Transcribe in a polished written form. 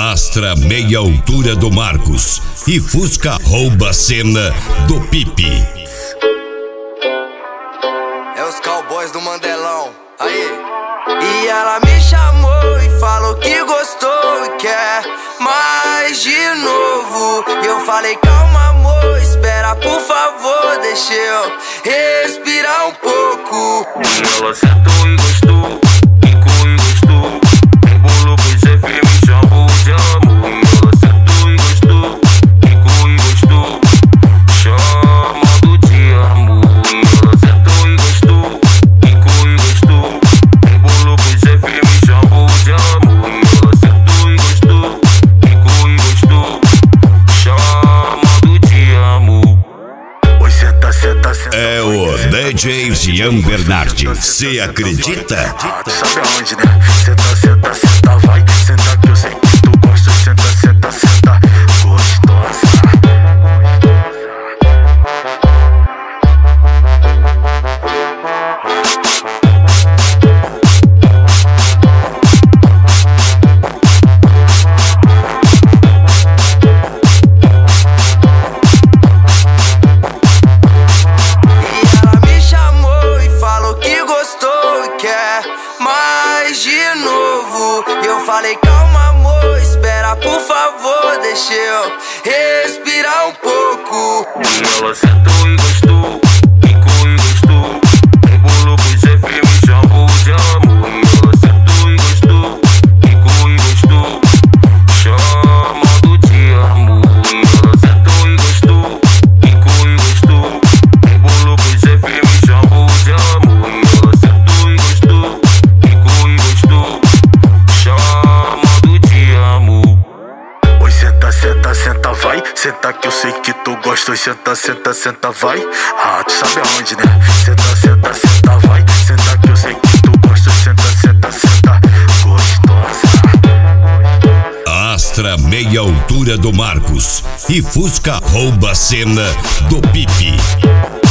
Astra meia altura do Marcos e Fusca rouba a cena do Pipi. É os cowboys do Mandelão, aí. E ela me chamou e falou que gostou e quer mais de novo. E eu falei, calma amor, espera por favor, deixa eu respirar um pouco. E ela sentou e gostou, quicou e gostou, embolou com esse firme e chamou de amor. E ela sentou e gostou, quicou e gostou, chamando de amor. E ela sentou e gostou, quicou e gostou, embolou com esse firme e chamou de amor. E ela sentou e gostou, quicou e gostou, chamando de amor. Oi, senta, senta, senta. É o DJ Jean Bernardi. Cê acredita? Tu sabe aonde, né? Senta, senta, senta, vai. Senta que eu sei que tu gosta. Senta, senta, senta, gostosa. De novo, eu falei calma amor, espera por favor, deixa eu respirar um pouco. E ela sentou e gostou, quicou e gostou, embolou com esse firme e chamou de amor. E ela sentou e gostou, quicou e gostou, chamando de amor. E ela sentou e gostou, quicou e gostou, embolou com esse firme e chamou de amor. E ela sentou e gostou, chamando de amor. Oi, senta, senta, senta, vai. Senta que eu sei que tu gosta. Oi, senta, senta, senta, vai. Ah, tu sabe aonde, né? Senta, senta, senta, vai. Senta que eu sei que tu gosta. Oi, senta, senta, senta, gostosa. Astra meia altura do Marcos e Fusca rouba a cena do Pipi.